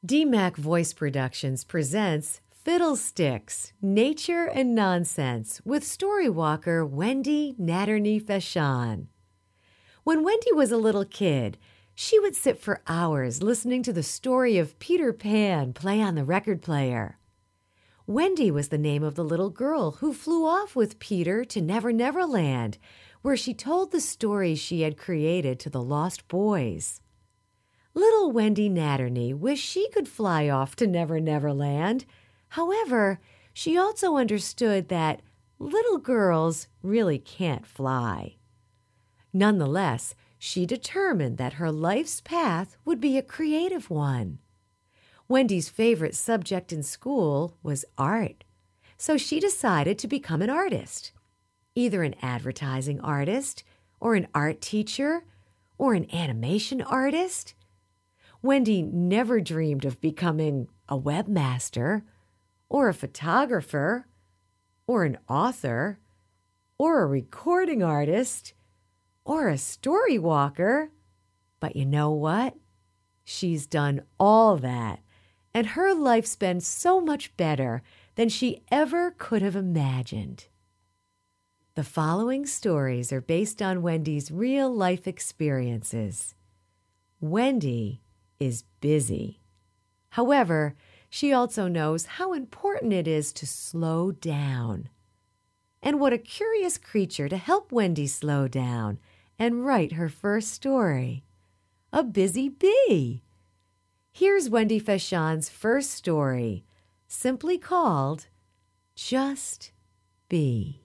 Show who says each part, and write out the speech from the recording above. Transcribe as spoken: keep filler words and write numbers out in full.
Speaker 1: D MAC Voice Productions presents Fiddlesticks, Nature and Nonsense with Storywalker Wendy Natterney Vachon. When Wendy was a little kid, she would sit for hours listening to the story of Peter Pan play on the record player. Wendy was the name of the little girl who flew off with Peter to Never Never Land, where she told the stories she had created to the lost boys. Little Wendy Natterney wished she could fly off to Never Never Land. However, she also understood that little girls really can't fly. Nonetheless, she determined that her life's path would be a creative one. Wendy's favorite subject in school was art, so she decided to become an artist, either an advertising artist, or an art teacher, or an animation artist. Wendy never dreamed of becoming a webmaster, or a photographer, or an author, or a recording artist, or a story walker. But you know what? She's done all that, and her life's been so much better than she ever could have imagined. The following stories are based on Wendy's real-life experiences. Wendy is busy. However, she also knows how important it is to slow down. And what a curious creature to help Wendy slow down and write her first story. A busy bee. Here's Wendy Vachon's first story, simply called Just Be.